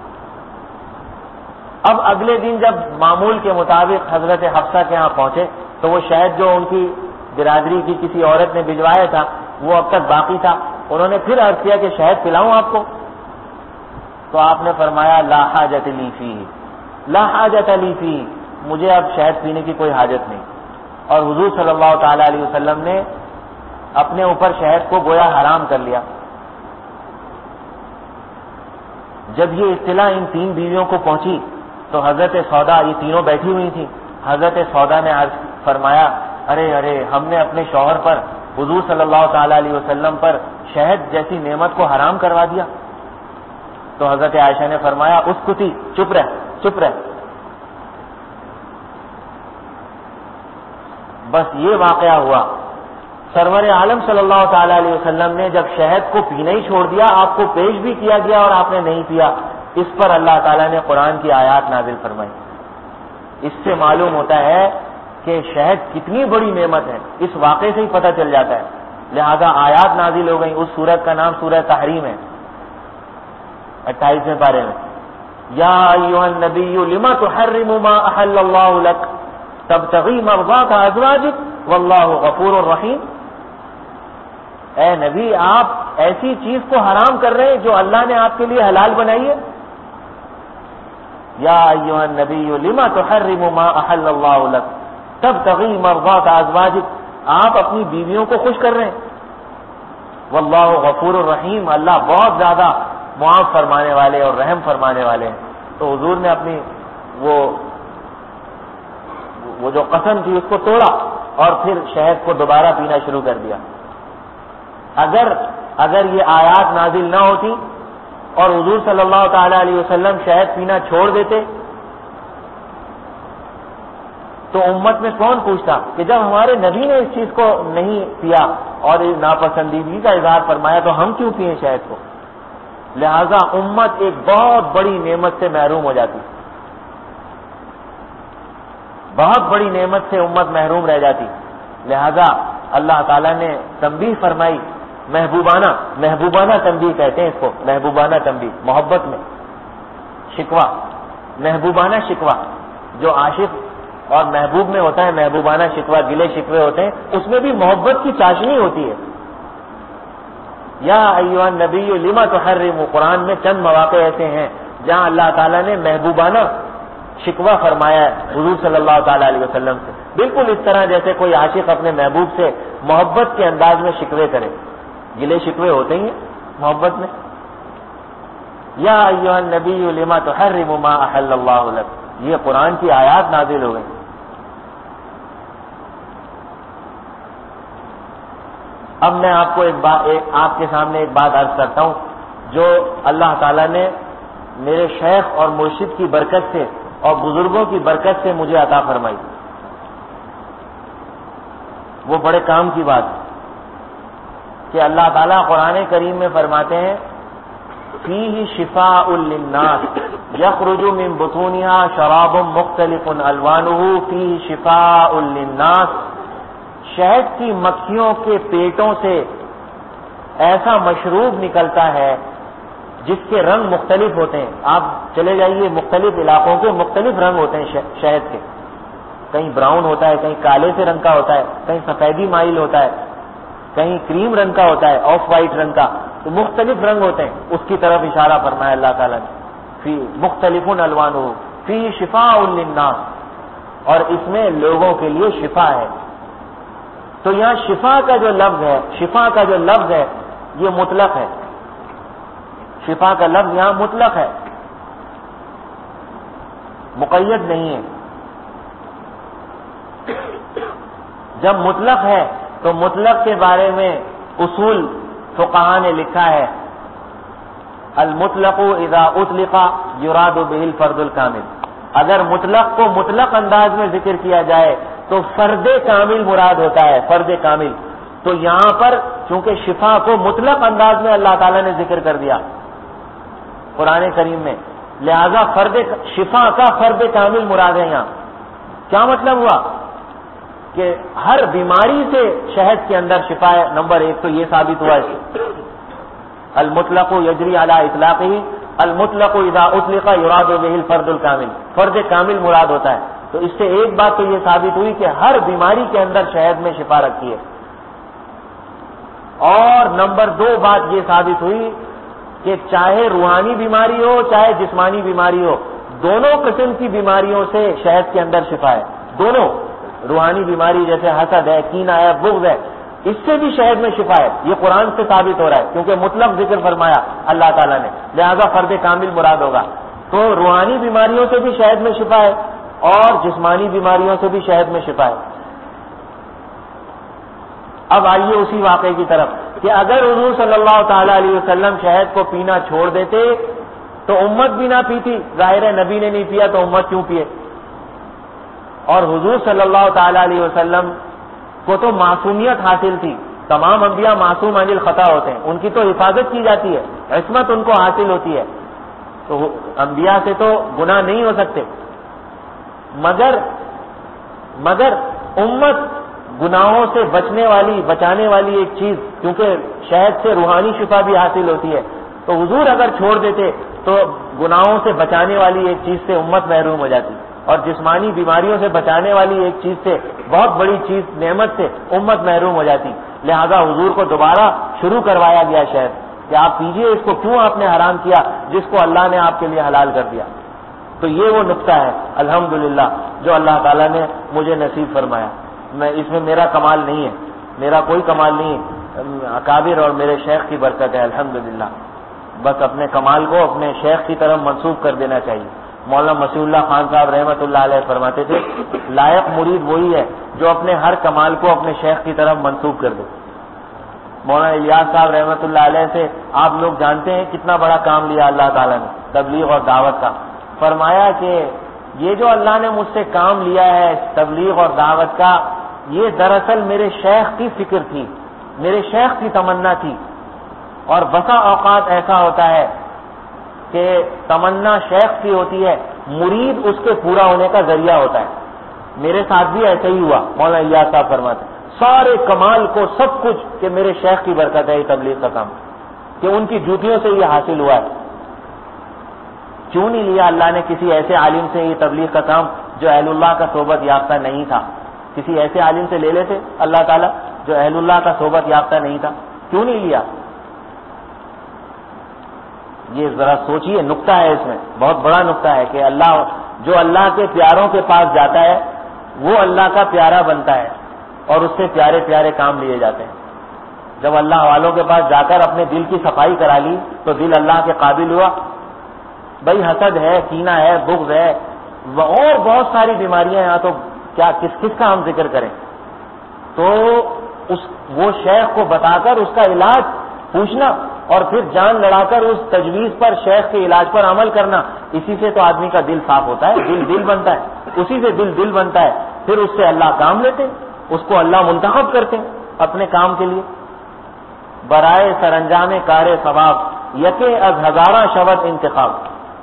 اب اگلے دن جب معمول کے مطابق حضرت حفصہ کے ہاں پہنچے تو وہ شہد جو ان کی برادری کی کسی عورت نے بھجوایا تھا وہ اب تک باقی تھا. انہوں نے پھر عرض کیا کہ شہد پلاؤں آپ کو؟ تو آپ نے فرمایا لا حاجت لی فیہ, لا حاجت لی فیہ, مجھے اب شہد پینے کی کوئی حاجت نہیں. اور حضور صلی اللہ تعالی علیہ وسلم نے اپنے اوپر شہد کو گویا حرام کر لیا. جب یہ اطلاع ان تین بیویوں کو پہنچی تو حضرت سودا, یہ تینوں بیٹھی ہوئی تھیں, حضرت سودا نے عرض فرمایا ارے ہم نے اپنے شوہر پر, حضور صلی اللہ تعالی علیہ وسلم پر شہد جیسی نعمت کو حرام کروا دیا. تو حضرت عائشہ نے فرمایا اسکتی, چپ رہ. بس یہ واقعہ ہوا. سرور عالم صلی اللہ تعالی علیہ وسلم نے جب شہد کو پینا ہی چھوڑ دیا, آپ کو پیش بھی کیا گیا اور آپ نے نہیں پیا, اس پر اللہ تعالیٰ نے قرآن کی آیات نازل فرمائی. اس سے معلوم ہوتا ہے کہ شہد کتنی بڑی نعمت ہے, اس واقعے سے ہی پتہ چل جاتا ہے. لہذا آیات نازل ہو گئیں. اس سورت کا نام سورہ تحریم ہے, 28ویں پارے میں. یا ایھا النبی لما تحرم ما احل اللہ لک تبتغی مرضات ازواجک واللہ غفور الرحیم. اے نبی آپ ایسی چیز کو حرام کر رہے ہیں جو اللہ نے آپ کے لیے حلال بنائی ہے. یا ایھا النبی لما تحرم ما احل اللہ لک تبتغی مرضات ازواجک, آپ اپنی بیویوں کو خوش کر رہے ہیں. واللہ غفور الرحیم, اللہ بہت زیادہ معاف فرمانے والے اور رحم فرمانے والے ہیں. تو حضور نے اپنی وہ جو قسم تھی اس کو توڑا اور پھر شہد کو دوبارہ پینا شروع کر دیا. اگر یہ آیات نازل نہ ہوتی اور حضور صلی اللہ تعالی علیہ وسلم شہد پینا چھوڑ دیتے تو امت میں کون پوچھتا کہ جب ہمارے نبی نے اس چیز کو نہیں پیا اور ناپسندیدگی کا اظہار فرمایا تو ہم کیوں پیئیں شہد کو. لہذا امت ایک بہت بڑی نعمت سے محروم ہو جاتی, بہت بڑی نعمت سے امت محروم رہ جاتی. لہذا اللہ تعالیٰ نے تنبیہ فرمائی، محبوبانہ تنبیہ کہتے ہیں اس کو، محبوبانہ تنبیہ، محبت میں شکوہ، محبوبانہ شکوہ جو عاشق اور محبوب میں ہوتا ہے، محبوبانہ شکوہ گلے شکوے ہوتے ہیں، اس میں بھی محبت کی چاشنی ہوتی ہے۔ یا ایھا النبی لما تحرم، قرآن میں چند مواقع ایسے ہیں جہاں اللہ تعالیٰ نے محبوبانہ شکوہ فرمایا ہے حضور صلی اللہ تعالیٰ علیہ وسلم سے، بالکل اس طرح جیسے کوئی عاشق اپنے محبوب سے محبت کے انداز میں شکوے کرے، گلے شکوے ہوتے ہی ہیں محبت میں۔ یا ایھا النبی لما تحرم ما احل اللہ لک، یہ قرآن کی آیات نازل ہو گئی۔ اب میں آپ کو آپ کے سامنے ایک بات عرض کرتا ہوں جو اللہ تعالیٰ نے میرے شیخ اور مرشد کی برکت سے اور بزرگوں کی برکت سے مجھے عطا فرمائی، وہ بڑے کام کی بات ہے کہ اللہ تعالیٰ قرآن کریم میں فرماتے ہیں فیہ شفاء للناس یخرج من بطونها شراب مختلف الوانہ فیہ شفاء للناس، شہد کی مکھیوں کے پیٹوں سے ایسا مشروب نکلتا ہے جس کے رنگ مختلف ہوتے ہیں۔ آپ چلے جائیے مختلف علاقوں کے مختلف رنگ ہوتے ہیں شہد کے، کہیں براؤن ہوتا ہے، کہیں کالے سے رنگ کا ہوتا ہے، کہیں سفیدی مائل ہوتا ہے، کہیں کریم رنگ کا ہوتا ہے، آف وائٹ رنگ کا، تو مختلف رنگ ہوتے ہیں، اس کی طرف اشارہ فرمایا اللہ تعالیٰ نے، فی مختلف الوانہ فی شفاء للناس، اور اس میں لوگوں کے لیے شفا ہے۔ تو یہاں شفا کا جو لفظ ہے یہ مطلق ہے، شفا کا لفظ یہاں مطلق ہے، مقید نہیں ہے۔ جب مطلق ہے تو مطلق کے بارے میں اصول فقہاء نے لکھا ہے المطلق اذا اطلق یراد به الفرد الکامل، اگر مطلق کو مطلق انداز میں ذکر کیا جائے تو فرد کامل مراد ہوتا ہے، فرد کامل۔ تو یہاں پر چونکہ شفا کو مطلق انداز میں اللہ تعالیٰ نے ذکر کر دیا قرآن کریم میں، لہذا شفا کا فرد کامل مراد ہے یہاں۔ کیا مطلب ہوا کہ ہر بیماری سے شہد کے اندر شفا ہے، نمبر ایک تو یہ ثابت ہوا ہے المطلق یجری علی اطلاقہ، المطلق اذا اطلق یراد به الفرد الکامل، فرد کامل مراد ہوتا ہے۔ تو اس سے ایک بات تو یہ ثابت ہوئی کہ ہر بیماری کے اندر شہد میں شفا رکھی ہے، اور نمبر دو بات یہ ثابت ہوئی کہ چاہے روحانی بیماری ہو چاہے جسمانی بیماری ہو، دونوں قسم کی بیماریوں سے شہد کے اندر شفا ہے، دونوں، روحانی بیماری جیسے حسد ہے، کینہ ہے، بغض ہے، اس سے بھی شہد میں شفا ہے، یہ قرآن سے ثابت ہو رہا ہے کیونکہ مطلق ذکر فرمایا اللہ تعالیٰ نے، لہذا فرد کامل مراد ہوگا۔ تو روحانی بیماریوں سے بھی شہد میں شفا ہے اور جسمانی بیماریوں سے بھی شہد میں شفا ہے۔ اب آئیے اسی واقعے کی طرف کہ اگر حضور صلی اللہ تعالی علیہ وسلم شہد کو پینا چھوڑ دیتے تو امت بھی نہ پیتی، ظاہر ہے نبی نے نہیں پیا تو امت کیوں پیے؟ اور حضور صلی اللہ تعالی علیہ وسلم کو تو معصومیت حاصل تھی، تمام انبیاء معصوم عن الخطا ہوتے ہیں، ان کی تو حفاظت کی جاتی ہے، عصمت ان کو حاصل ہوتی ہے، تو انبیاء سے تو گناہ نہیں ہو سکتے، مگر امت گناہوں سے بچانے والی ایک چیز، کیونکہ شہد سے روحانی شفا بھی حاصل ہوتی ہے، تو حضور اگر چھوڑ دیتے تو گناہوں سے بچانے والی ایک چیز سے امت محروم ہو جاتی، اور جسمانی بیماریوں سے بچانے والی ایک چیز سے، بہت بڑی چیز نعمت سے امت محروم ہو جاتی، لہذا حضور کو دوبارہ شروع کروایا گیا شہد کہ آپ پیجئے اس کو، کیوں آپ نے حرام کیا جس کو اللہ نے آپ کے لیے حلال کر دیا؟ تو یہ وہ نقطہ ہے الحمدللہ جو اللہ تعالیٰ نے مجھے نصیب فرمایا، اس میں میرا کمال نہیں ہے، میرا کوئی کمال نہیں ہے، اکابر اور میرے شیخ کی برکت ہے الحمدللہ، بس اپنے کمال کو اپنے شیخ کی طرف منسوب کر دینا چاہیے۔ مولانا مسیح اللہ خان صاحب رحمۃ اللہ علیہ فرماتے تھے لائق مرید وہی ہے جو اپنے ہر کمال کو اپنے شیخ کی طرف منسوب کر دے۔ مولانا الیاس صاحب رحمۃ اللہ علیہ سے آپ لوگ جانتے ہیں کتنا بڑا کام لیا اللہ تعالیٰ نے تبلیغ اور دعوت کا، فرمایا کہ یہ جو اللہ نے مجھ سے کام لیا ہے تبلیغ اور دعوت کا، یہ دراصل میرے شیخ کی فکر تھی، میرے شیخ کی تمنا تھی، اور بسا اوقات ایسا ہوتا ہے کہ تمنا شیخ کی ہوتی ہے، مرید اس کے پورا ہونے کا ذریعہ ہوتا ہے۔ میرے ساتھ بھی ایسا ہی ہوا، مولانا الیاس صاحب فرماتے سارے کمال کو سب کچھ کہ میرے شیخ کی برکت ہے یہ تبلیغ کا کام، کہ ان کی جوتیوں سے یہ حاصل ہوا ہے. کیوں نہیں لیا اللہ نے کسی ایسے عالم سے یہ تبلیغ کا کام جو اہل اللہ کا صحبت یافتہ نہیں تھا؟ کسی ایسے عالم سے لے لیتے اللہ تعالیٰ جو اہل اللہ کا صحبت یافتہ نہیں تھا، کیوں نہیں لیا؟ یہ ذرا سوچئے، نقطہ ہے اس میں، بہت بڑا نقطہ ہے کہ جو اللہ کے پیاروں کے پاس جاتا ہے وہ اللہ کا پیارا بنتا ہے اور اس سے پیارے پیارے کام لیے جاتے ہیں. جب اللہ والوں کے پاس جا کر اپنے دل کی صفائی کرا لی تو دل اللہ کے قابل ہوا. بھائی حسد ہے، کینہ ہے، بغض ہے اور بہت ساری بیماریاں، یہاں تو کیا کس کا ہم ذکر کریں. تو وہ شیخ کو بتا کر اس کا علاج پوچھنا اور پھر جان لڑا کر اس تجویز پر شیخ کے علاج پر عمل کرنا، اسی سے تو آدمی کا دل صاف ہوتا ہے، دل بنتا ہے، اسی سے دل بنتا ہے. پھر اس سے اللہ کام لیتے، اس کو اللہ منتخب کرتے اپنے کام کے لیے. برائے سرانجام کار ثواب یکے از ہزارہ شود انتخاب.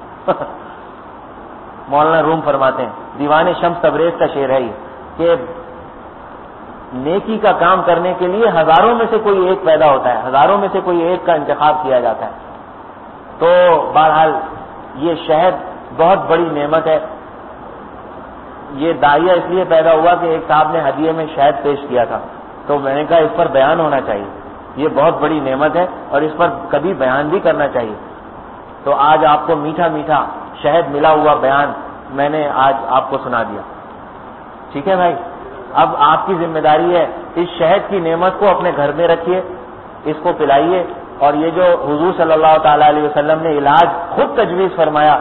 مولانا روم فرماتے ہیں، دیوان شمس تبریز کا شعر ہے یہ، کہ نیکی کا کام کرنے کے لیے ہزاروں میں سے کوئی ایک پیدا ہوتا ہے، ہزاروں میں سے کوئی ایک کا انتخاب کیا جاتا ہے. تو بہرحال یہ شہد بہت بڑی نعمت ہے. یہ داعیہ اس لیے پیدا ہوا کہ ایک صاحب نے ہدیے میں شہد پیش کیا تھا، تو میں نے کہا اس پر بیان ہونا چاہیے، یہ بہت بڑی نعمت ہے اور اس پر کبھی بیان بھی کرنا چاہیے. تو آج آپ کو میٹھا میٹھا شہد ملا ہوا بیان میں نے آج آپ کو سنا دیا. ٹھیک ہے بھائی، اب آپ کی ذمہ داری ہے اس شہد کی نعمت کو اپنے گھر میں رکھیے، اس کو پلائیے. اور یہ جو حضور صلی اللہ تعالی علیہ وسلم نے علاج خود تجویز فرمایا،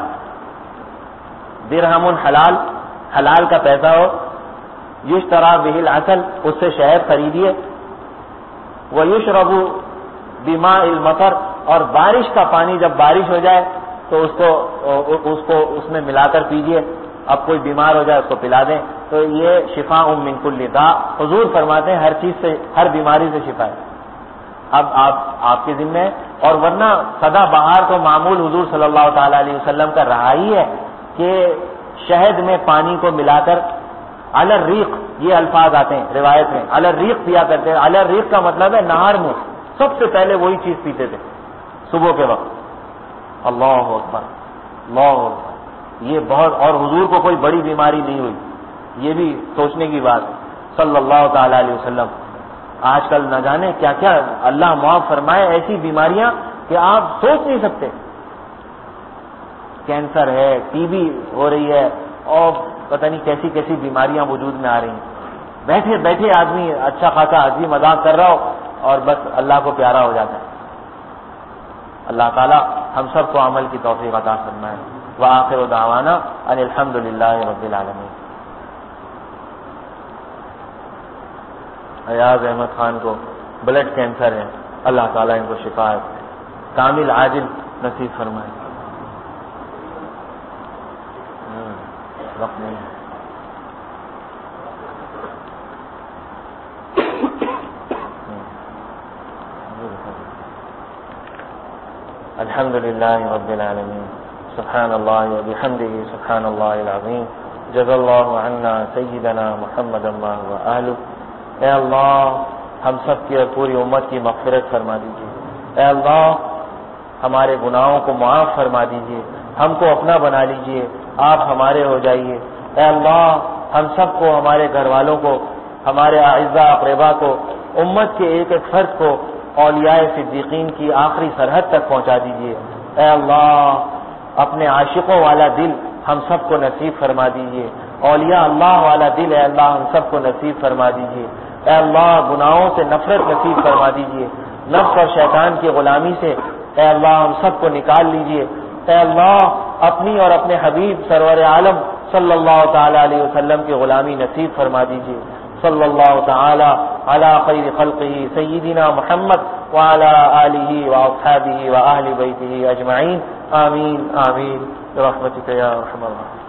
درہم حلال، حلال کا پیسہ ہو، یشترا بہ العسل، اس سے شہد خریدیے، ویشرب بماء المطر، اور بارش کا پانی جب بارش ہو جائے تو اس میں ملا کر پیجیے. اب کوئی بیمار ہو جائے اس کو پلا دیں تو یہ شفاء من کل داء، حضور فرماتے ہیں ہر چیز سے، ہر بیماری سے شفا ہے. اب آپ کے ذمہ ہے. اور ورنہ سدا بہار تو معمول حضور صلی اللہ تعالی علیہ وسلم کا رہا ہی ہے کہ شہد میں پانی کو ملا کر علی الریق، یہ الفاظ آتے ہیں روایت میں، علی الریق پیا کرتے ہیں. علی الریق کا مطلب ہے نہار منہ، سب سے پہلے وہی چیز پیتے تھے صبح کے وقت. اللہ اکبر، اللہ اکبر. یہ بہت، اور حضور کو کوئی بڑی بیماری نہیں ہوئی، یہ بھی سوچنے کی بات ہے صلی اللہ تعالی علیہ وسلم. آج کل نہ جانے کیا کیا اللہ معاف فرمائے، ایسی بیماریاں کہ آپ سوچ نہیں سکتے. کینسر ہے، ٹی بی ہو رہی ہے اور پتہ نہیں کیسی کیسی بیماریاں وجود میں آ رہی ہیں. بیٹھے بیٹھے آدمی اچھا خاصا ہنسی مذاق کر رہا ہو اور بس اللہ کو پیارا ہو جاتا ہے. اللہ تعالی ہم سب کو عمل کی توفیق عطا فرمائے. وآخر دعوانا ان الحمد للہ رب العالمین. ایاز احمد خان کو بلڈ کینسر ہے، اللہ تعالیٰ ان کو شفا کامل عاجل نصیب فرمائے. وقت نہیں. الحمد للہ رب العالمین. سبحان اللہ وبحمدہ، سبحان اللہ العظیم. جزا اللہ عنا سیدنا محمد اللہ وآلہ. اے اللہ ہم سب کی اور پوری امت کی مغفرت فرما دیجیے. اے اللہ ہمارے گناہوں کو معاف فرما دیجیے، ہم کو اپنا بنا لیجیے، آپ ہمارے ہو جائیے. اے اللہ ہم سب کو، ہمارے گھر والوں کو، ہمارے اعزاء اقربا کو، امت کے ایک ایک فرد کو اولیاء صدیقین کی آخری سرحد تک پہنچا دیجیے. اے اللہ اپنے عاشقوں والا دل ہم سب کو نصیب فرما دیجیے. اولیاء اللہ والا دل اے اللہ ہم سب کو نصیب فرما دیجیے. اے اللہ گناہوں سے نفرت نصیب فرما دیجیے، نفس اور شیطان کی غلامی سے اے اللہ ہم سب کو نکال لیجیے. اے اللہ اپنی اور اپنے حبیب سرور عالم صلی اللہ تعالی علیہ وسلم کی غلامی نصیب فرما دیجیے. صلی اللہ تعالی علی خیر خلقہ سیدنا محمد وعلی آلہ واصحابہ واہل بیتہ اجمعین. آمین آمین برحمتک یا ارحم الراحمین.